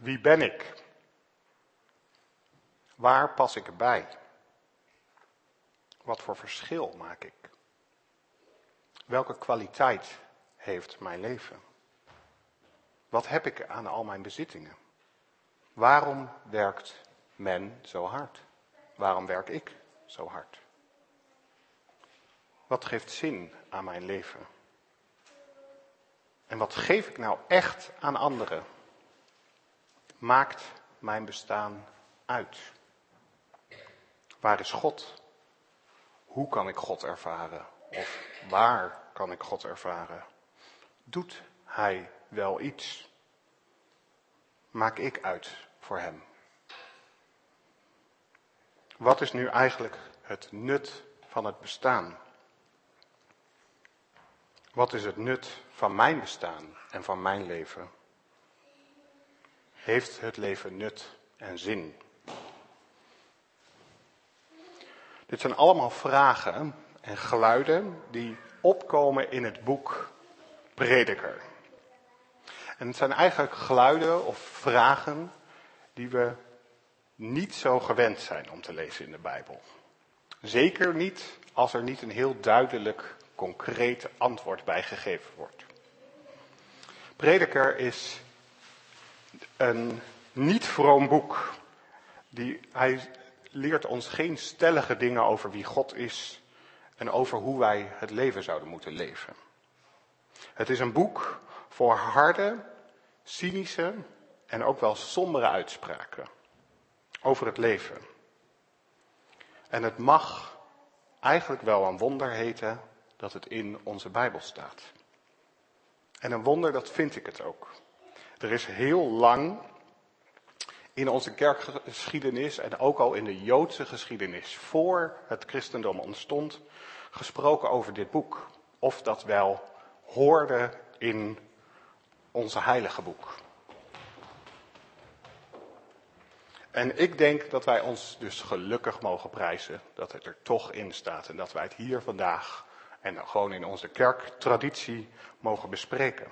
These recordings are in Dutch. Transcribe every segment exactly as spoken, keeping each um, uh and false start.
Wie ben ik? Waar pas ik bij? Wat voor verschil maak ik? Welke kwaliteit heeft mijn leven? Wat heb ik aan al mijn bezittingen? Waarom werkt men zo hard? Waarom werk ik zo hard? Wat geeft zin aan mijn leven? En wat geef ik nou echt aan anderen? Maakt mijn bestaan uit? Waar is God? Hoe kan ik God ervaren? Of waar kan ik God ervaren? Doet Hij wel iets? Maak ik uit voor Hem? Wat is nu eigenlijk het nut van het bestaan? Wat is het nut van mijn bestaan en van mijn leven? Heeft het leven nut en zin? Dit zijn allemaal vragen en geluiden die opkomen in het boek Prediker. En het zijn eigenlijk geluiden of vragen die we niet zo gewend zijn om te lezen in de Bijbel. Zeker niet als er niet een heel duidelijk, concreet antwoord bij gegeven wordt. Prediker is een niet vroom boek. Die, hij leert ons geen stellige dingen over wie God is en over hoe wij het leven zouden moeten leven. Het is een boek voor harde, cynische en ook wel sombere uitspraken over het leven. En het mag eigenlijk wel een wonder heten dat het in onze Bijbel staat. En een wonder, dat vind ik het ook. Er is heel lang in onze kerkgeschiedenis en ook al in de Joodse geschiedenis, voor het christendom ontstond, gesproken over dit boek. Of dat wel hoorde in onze heilige boek. En ik denk dat wij ons dus gelukkig mogen prijzen dat het er toch in staat. En dat wij het hier vandaag en gewoon in onze kerktraditie mogen bespreken.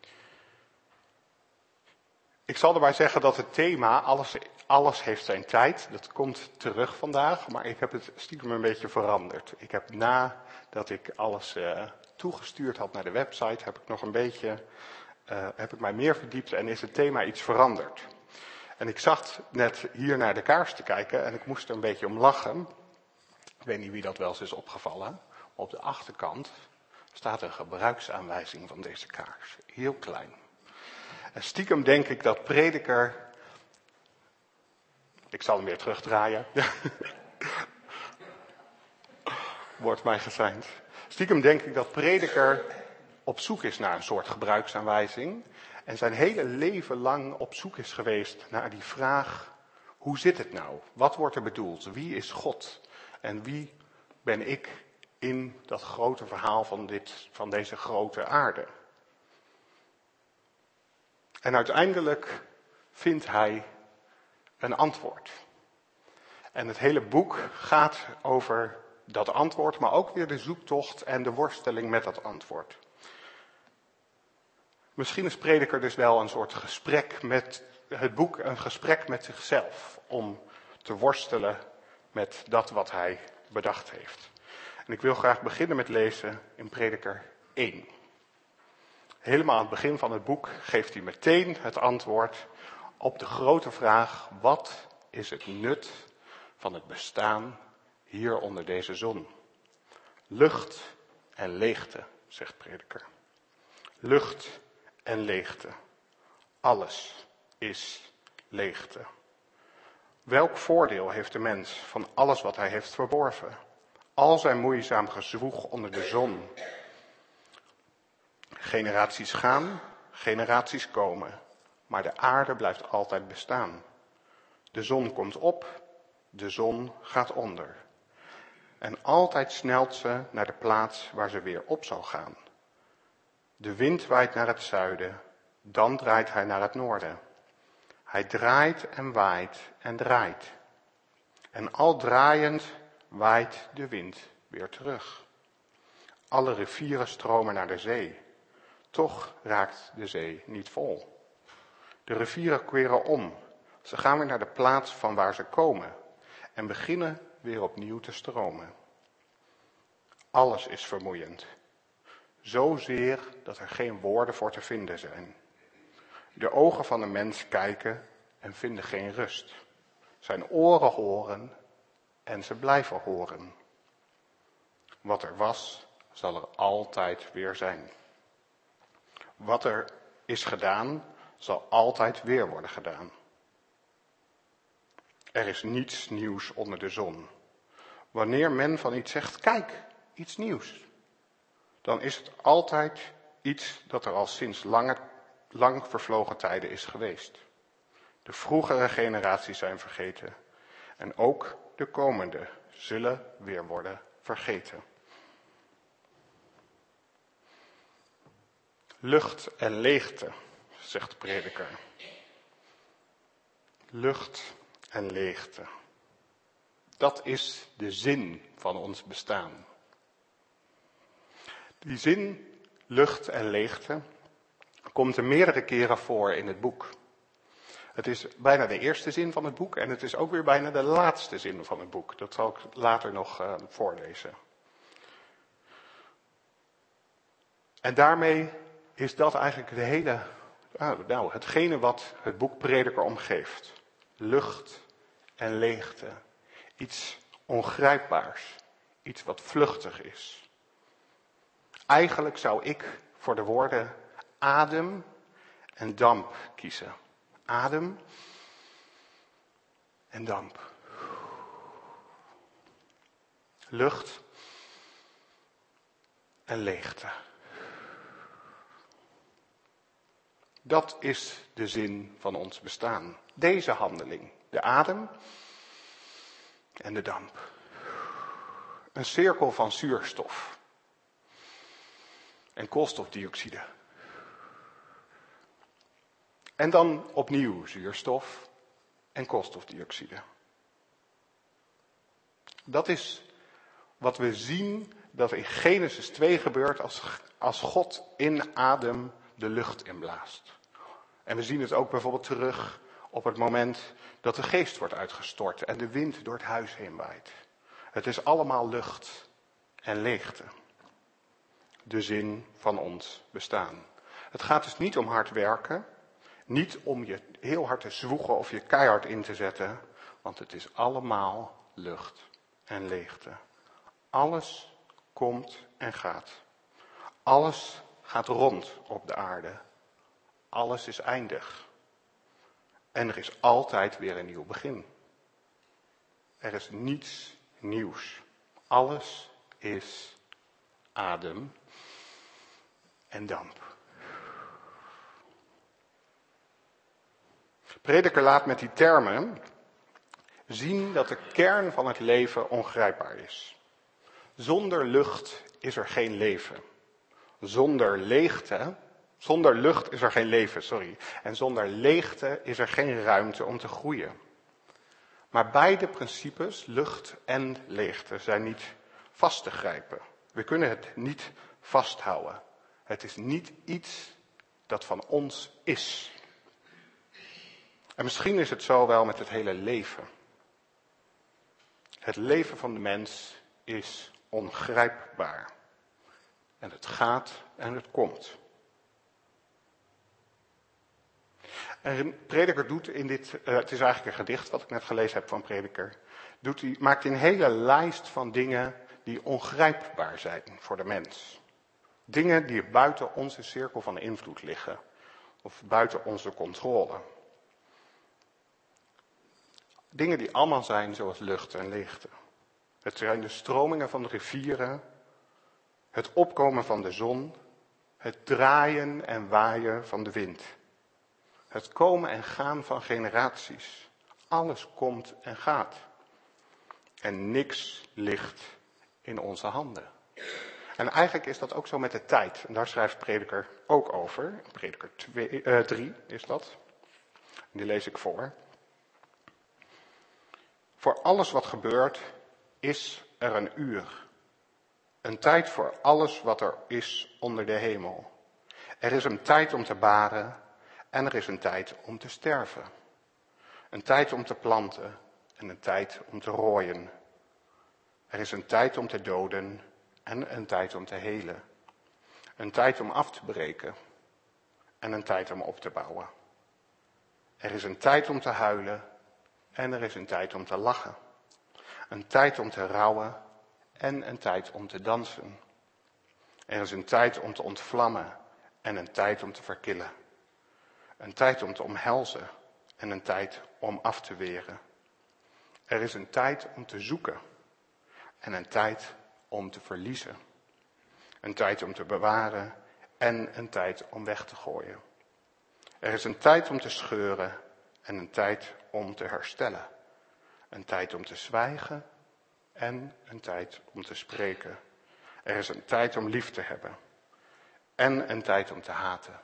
Ik zal erbij zeggen dat het thema, alles, alles heeft zijn tijd, dat komt terug vandaag. Maar ik heb het stiekem een beetje veranderd. Ik heb nadat ik alles uh, toegestuurd had naar de website, heb ik nog een beetje, uh, heb ik mij meer verdiept en is het thema iets veranderd. En ik zag net hier naar de kaars te kijken en ik moest er een beetje om lachen. Ik weet niet wie dat wel eens is opgevallen. Maar op de achterkant staat een gebruiksaanwijzing van deze kaars. Heel klein. En stiekem denk ik dat Prediker... Ik zal hem weer terugdraaien. Wordt mij geseind. Stiekem denk ik dat Prediker op zoek is naar een soort gebruiksaanwijzing. En zijn hele leven lang op zoek is geweest naar die vraag: hoe zit het nou? Wat wordt er bedoeld? Wie is God? En wie ben ik in dat grote verhaal van, dit, van deze grote aarde? En uiteindelijk vindt hij een antwoord. En het hele boek gaat over dat antwoord, maar ook weer de zoektocht en de worsteling met dat antwoord. Misschien is Prediker dus wel een soort gesprek met het boek, een gesprek met zichzelf, om te worstelen met dat wat hij bedacht heeft. En ik wil graag beginnen met lezen in Prediker één. Helemaal aan het begin van het boek geeft hij meteen het antwoord op de grote vraag: wat is het nut van het bestaan hier onder deze zon? Lucht en leegte, zegt Prediker. Lucht en leegte. Alles is leegte. Welk voordeel heeft de mens van alles wat hij heeft verworven? Al zijn moeizaam gezwoeg onder de zon. Generaties gaan, generaties komen, maar de aarde blijft altijd bestaan. De zon komt op, de zon gaat onder. En altijd snelt ze naar de plaats waar ze weer op zal gaan. De wind waait naar het zuiden, dan draait hij naar het noorden. Hij draait en waait en draait. En al draaiend waait de wind weer terug. Alle rivieren stromen naar de zee. Toch raakt de zee niet vol. De rivieren keren om. Ze gaan weer naar de plaats van waar ze komen en beginnen weer opnieuw te stromen. Alles is vermoeiend. Zozeer dat er geen woorden voor te vinden zijn. De ogen van de mens kijken en vinden geen rust. Zijn oren horen en ze blijven horen. Wat er was, zal er altijd weer zijn. Wat er is gedaan, zal altijd weer worden gedaan. Er is niets nieuws onder de zon. Wanneer men van iets zegt, kijk, iets nieuws, dan is het altijd iets dat er al sinds lange, lang vervlogen tijden is geweest. De vroegere generaties zijn vergeten en ook de komende zullen weer worden vergeten. Lucht en leegte, zegt de prediker. Lucht en leegte. Dat is de zin van ons bestaan. Die zin, lucht en leegte, komt er meerdere keren voor in het boek. Het is bijna de eerste zin van het boek en het is ook weer bijna de laatste zin van het boek. Dat zal ik later nog uh, voorlezen. En daarmee is dat eigenlijk de hele, nou, hetgene wat het boek Prediker omgeeft. Lucht en leegte. Iets ongrijpbaars. Iets wat vluchtig is. Eigenlijk zou ik voor de woorden adem en damp kiezen. Adem en damp. Lucht en leegte. Dat is de zin van ons bestaan. Deze handeling. De adem en de damp. Een cirkel van zuurstof en koolstofdioxide. En dan opnieuw zuurstof en koolstofdioxide. Dat is wat we zien dat in Genesis twee gebeurt als, als God in adem de lucht inblaast. En we zien het ook bijvoorbeeld terug op het moment dat de geest wordt uitgestort en de wind door het huis heen waait. Het is allemaal lucht en leegte. De zin van ons bestaan. Het gaat dus niet om hard werken. Niet om je heel hard te zwoegen of je keihard in te zetten. Want het is allemaal lucht en leegte. Alles komt en gaat. Alles gaat rond op de aarde. Alles is eindig. En er is altijd weer een nieuw begin. Er is niets nieuws. Alles is adem en damp. Prediker laat met die termen zien dat de kern van het leven ongrijpbaar is. Zonder lucht is er geen leven. Zonder leegte, zonder lucht is er geen leven, sorry. En zonder leegte is er geen ruimte om te groeien. Maar beide principes, lucht en leegte, zijn niet vast te grijpen. We kunnen het niet vasthouden. Het is niet iets dat van ons is. En misschien is het zo wel met het hele leven. Het leven van de mens is ongrijpbaar. En het gaat en het komt. En Prediker doet in dit, uh, het is eigenlijk een gedicht wat ik net gelezen heb van Prediker, doet hij, maakt een hele lijst van dingen die ongrijpbaar zijn voor de mens. Dingen die buiten onze cirkel van invloed liggen. Of buiten onze controle. Dingen die allemaal zijn zoals lucht en leegte. Het zijn de stromingen van de rivieren, het opkomen van de zon, het draaien en waaien van de wind. Het komen en gaan van generaties. Alles komt en gaat. En niks ligt in onze handen. En eigenlijk is dat ook zo met de tijd. En daar schrijft Prediker ook over. Prediker drie is dat. Die lees ik voor. Voor alles wat gebeurt is er een uur. Een tijd voor alles wat er is onder de hemel. Er is een tijd om te baren En er is een tijd om te sterven. Een tijd om te planten en een tijd om te rooien. Er is een tijd om te doden en een tijd om te helen. Een tijd om af te breken en een tijd om op te bouwen. Er is een tijd om te huilen en er is een tijd om te lachen. Een tijd om te rouwen en een tijd om te dansen. Er is een tijd om te ontvlammen en een tijd om te verkillen. Een tijd om te omhelzen en een tijd om af te weren. Er is een tijd om te zoeken en een tijd om te verliezen. Een tijd om te bewaren en een tijd om weg te gooien. Er is een tijd om te scheuren en een tijd om te herstellen. Een tijd om te zwijgen en een tijd om te spreken. Er is een tijd om lief te hebben en een tijd om te haten.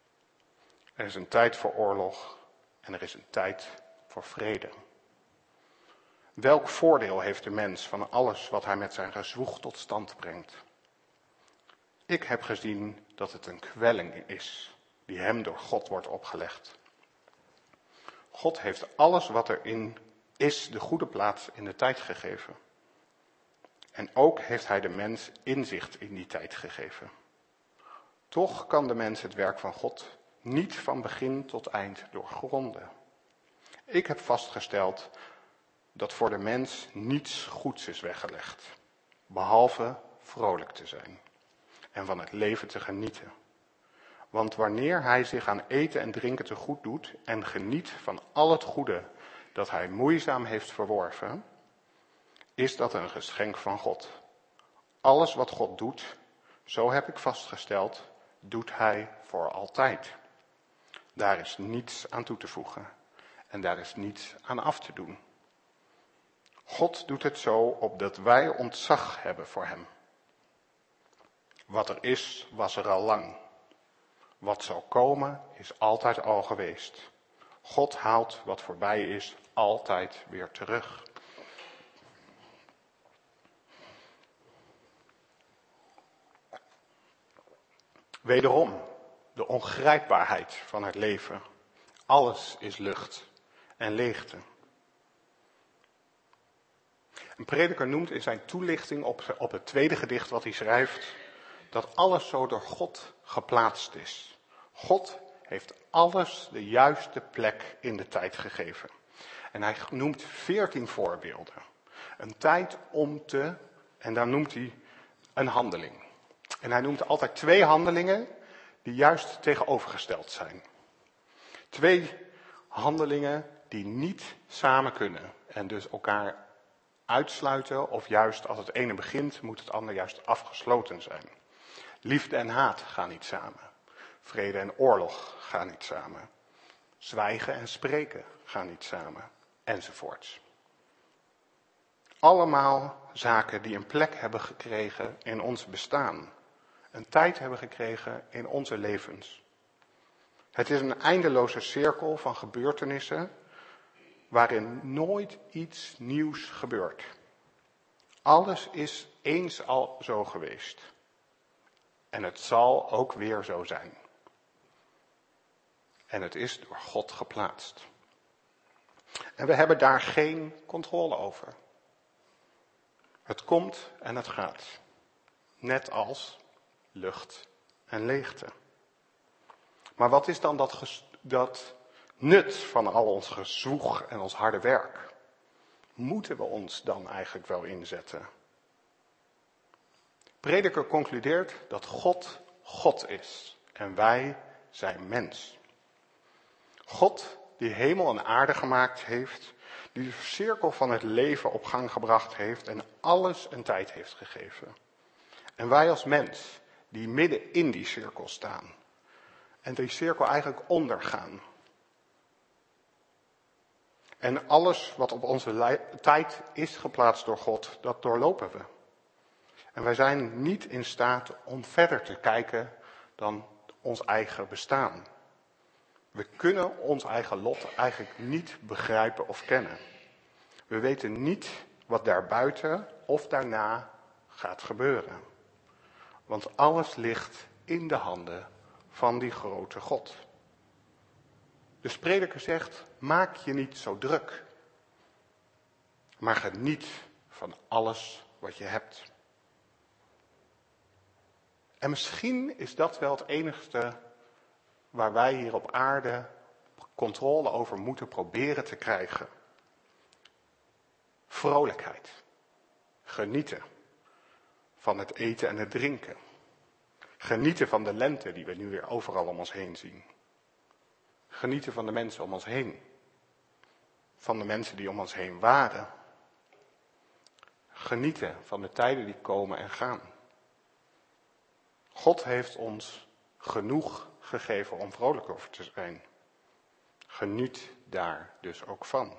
Er is een tijd voor oorlog en er is een tijd voor vrede. Welk voordeel heeft de mens van alles wat hij met zijn gezwoeg tot stand brengt? Ik heb gezien dat het een kwelling is die hem door God wordt opgelegd. God heeft alles wat erin is de goede plaats in de tijd gegeven. En ook heeft hij de mens inzicht in die tijd gegeven. Toch kan de mens het werk van God niet van begin tot eind doorgronden. Ik heb vastgesteld dat voor de mens niets goeds is weggelegd, behalve vrolijk te zijn en van het leven te genieten. Want wanneer hij zich aan eten en drinken te goed doet en geniet van al het goede dat hij moeizaam heeft verworven, is dat een geschenk van God. Alles wat God doet, zo heb ik vastgesteld, doet hij voor altijd. Daar is niets aan toe te voegen en daar is niets aan af te doen. God doet het zo opdat wij ontzag hebben voor hem. Wat er is, was er al lang. Wat zal komen, is altijd al geweest. God haalt wat voorbij is altijd weer terug. Wederom, de ongrijpbaarheid van het leven. Alles is lucht en leegte. Een prediker noemt in zijn toelichting op, op het tweede gedicht wat hij schrijft, dat alles zo door God geplaatst is. God heeft alles de juiste plek in de tijd gegeven. En hij noemt veertien voorbeelden. Een tijd om te, en dan noemt hij een handeling. En hij noemt altijd twee handelingen die juist tegenovergesteld zijn. Twee handelingen die niet samen kunnen en dus elkaar uitsluiten, of juist als het ene begint, moet het ander juist afgesloten zijn. Liefde en haat gaan niet samen. Vrede en oorlog gaan niet samen. Zwijgen en spreken gaan niet samen. Enzovoorts. Allemaal zaken die een plek hebben gekregen in ons bestaan. Een tijd hebben gekregen in onze levens. Het is een eindeloze cirkel van gebeurtenissen waarin nooit iets nieuws gebeurt. Alles is eens al zo geweest. En het zal ook weer zo zijn. En het is door God geplaatst. En we hebben daar geen controle over. Het komt en het gaat. Net als lucht en leegte. Maar wat is dan dat, ges- dat nut van al ons gezwoeg en ons harde werk? Moeten we ons dan eigenlijk wel inzetten? Prediker concludeert dat God God is en wij zijn mens. God die hemel en aarde gemaakt heeft, die de cirkel van het leven op gang gebracht heeft en alles een tijd heeft gegeven. En wij als mens die midden in die cirkel staan en die cirkel eigenlijk ondergaan. En alles wat op onze li- tijd is geplaatst door God, dat doorlopen we. En wij zijn niet in staat om verder te kijken dan ons eigen bestaan. We kunnen ons eigen lot eigenlijk niet begrijpen of kennen. We weten niet wat daarbuiten of daarna gaat gebeuren. Want alles ligt in de handen van die grote God. De prediker zegt, maak je niet zo druk. Maar geniet van alles wat je hebt. En misschien is dat wel het enigste waar wij hier op aarde controle over moeten proberen te krijgen. Vrolijkheid. Genieten van het eten en het drinken. Genieten van de lente die we nu weer overal om ons heen zien. Genieten van de mensen om ons heen. Van de mensen die om ons heen waren. Genieten van de tijden die komen en gaan. God heeft ons genoeg gegeven om vrolijk over te zijn. Geniet daar dus ook van.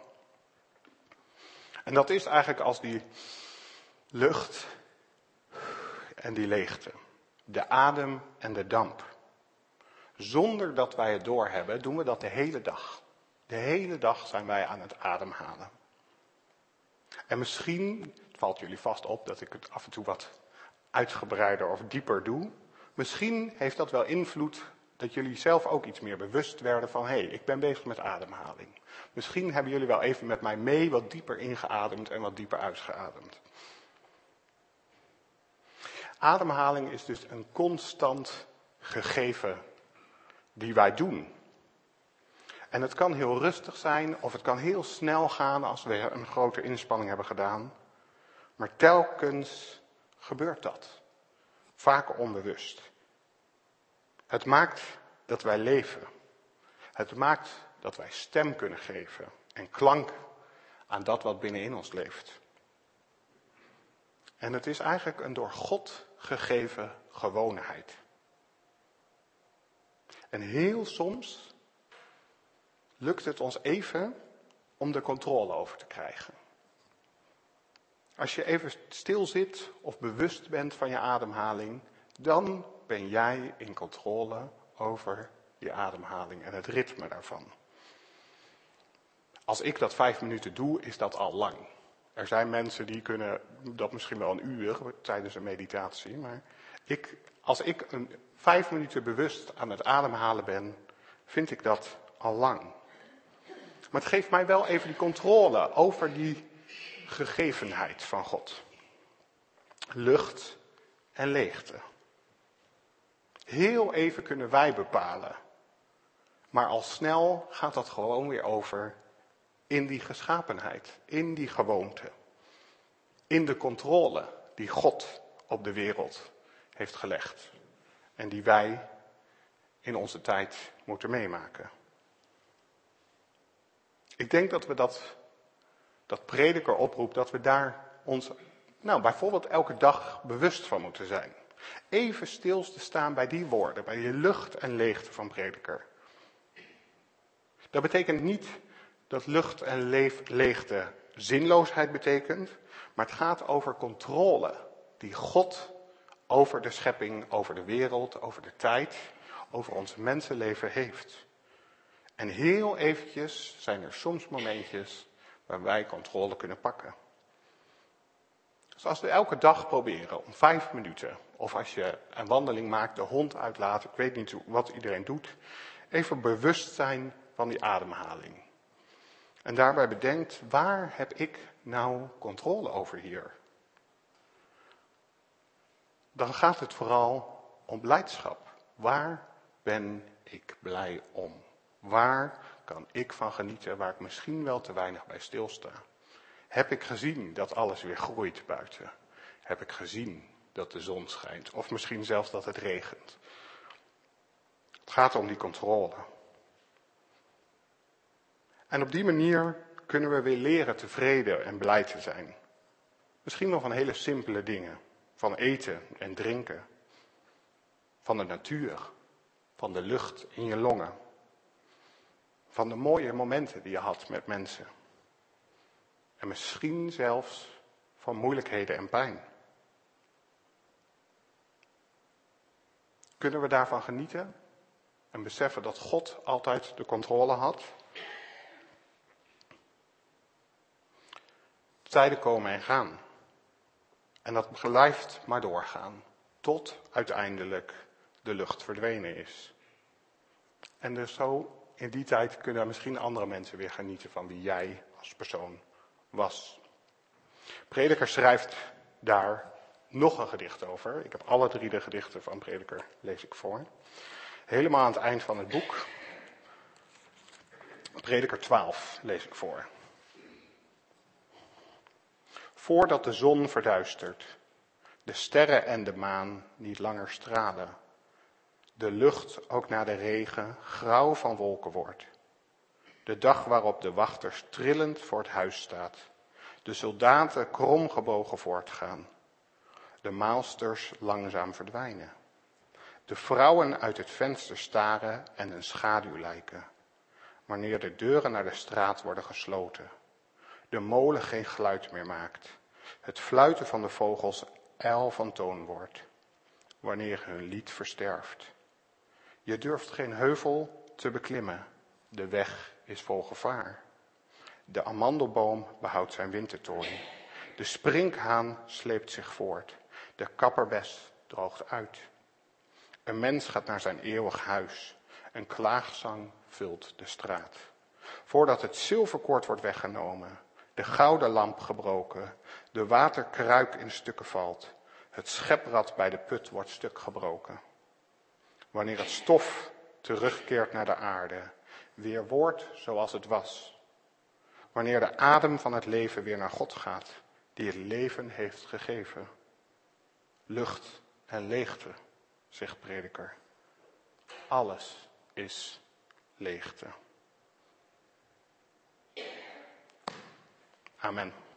En dat is eigenlijk als die lucht en die leegte. De adem en de damp. Zonder dat wij het doorhebben, doen we dat de hele dag. De hele dag zijn wij aan het ademhalen. En misschien, het valt jullie vast op dat ik het af en toe wat uitgebreider of dieper doe. Misschien heeft dat wel invloed dat jullie zelf ook iets meer bewust werden van, hé, hey, ik ben bezig met ademhaling. Misschien hebben jullie wel even met mij mee wat dieper ingeademd en wat dieper uitgeademd. Ademhaling is dus een constant gegeven die wij doen. En het kan heel rustig zijn of het kan heel snel gaan als we een grote inspanning hebben gedaan. Maar telkens gebeurt dat. Vaak onbewust. Het maakt dat wij leven. Het maakt dat wij stem kunnen geven en klank aan dat wat binnenin ons leeft. En het is eigenlijk een door God gegeven gewoonheid. En heel soms lukt het ons even om de controle over te krijgen. Als je even stil zit of bewust bent van je ademhaling, dan ben jij in controle over je ademhaling en het ritme daarvan. Als ik dat vijf minuten doe, is dat al lang. Er zijn mensen die kunnen dat misschien wel een uur tijdens een meditatie. Maar ik, als ik een vijf minuten bewust aan het ademhalen ben, vind ik dat al lang. Maar het geeft mij wel even die controle over die gegevenheid van God. Lucht en leegte. Heel even kunnen wij bepalen. Maar al snel gaat dat gewoon weer over in die geschapenheid, in die gewoonte. In de controle die God op de wereld heeft gelegd. En die wij in onze tijd moeten meemaken. Ik denk dat we dat, dat prediker oproept, dat we daar ons, nou bijvoorbeeld elke dag bewust van moeten zijn. Even stil te staan bij die woorden, bij die lucht en leegte van prediker. Dat betekent niet dat lucht en leef, leegte zinloosheid betekent, maar het gaat over controle die God over de schepping, over de wereld, over de tijd, over ons mensenleven heeft. En heel eventjes zijn er soms momentjes waar wij controle kunnen pakken. Dus als we elke dag proberen om vijf minuten, of als je een wandeling maakt, de hond uitlaten, ik weet niet wat iedereen doet, even bewust zijn van die ademhaling. En daarbij bedenkt, waar heb ik nou controle over hier? Dan gaat het vooral om blijdschap. Waar ben ik blij om? Waar kan ik van genieten waar ik misschien wel te weinig bij stilsta? Heb ik gezien dat alles weer groeit buiten? Heb ik gezien dat de zon schijnt? Of misschien zelfs dat het regent? Het gaat om die controle. En op die manier kunnen we weer leren tevreden en blij te zijn. Misschien wel van hele simpele dingen. Van eten en drinken. Van de natuur. Van de lucht in je longen. Van de mooie momenten die je had met mensen. En misschien zelfs van moeilijkheden en pijn. Kunnen we daarvan genieten? En beseffen dat God altijd de controle had? Tijden komen en gaan. En dat blijft maar doorgaan. Tot uiteindelijk de lucht verdwenen is. En er zo in die tijd kunnen misschien andere mensen weer genieten van wie jij als persoon was. Prediker schrijft daar nog een gedicht over. Ik heb alle drie de gedichten van Prediker, lees ik voor. Helemaal aan het eind van het boek. Prediker twaalf lees ik voor. Voordat de zon verduistert, de sterren en de maan niet langer stralen, de lucht ook na de regen grauw van wolken wordt, de dag waarop de wachters trillend voor het huis staat, de soldaten kromgebogen voortgaan, de maalsters langzaam verdwijnen, de vrouwen uit het venster staren en een schaduw lijken, wanneer de deuren naar de straat worden gesloten, de molen geen geluid meer maakt, het fluiten van de vogels ijl van toon wordt, wanneer hun lied versterft. Je durft geen heuvel te beklimmen, de weg is vol gevaar. De amandelboom behoudt zijn wintertooi, de sprinkhaan sleept zich voort, de kapperbes droogt uit. Een mens gaat naar zijn eeuwig huis, een klaagzang vult de straat. Voordat het zilverkoord wordt weggenomen, de gouden lamp gebroken, de waterkruik in stukken valt, het scheprad bij de put wordt stuk gebroken. Wanneer het stof terugkeert naar de aarde, weer wordt zoals het was. Wanneer de adem van het leven weer naar God gaat, die het leven heeft gegeven. Lucht en leegte, zegt Prediker. Alles is leegte. Amen.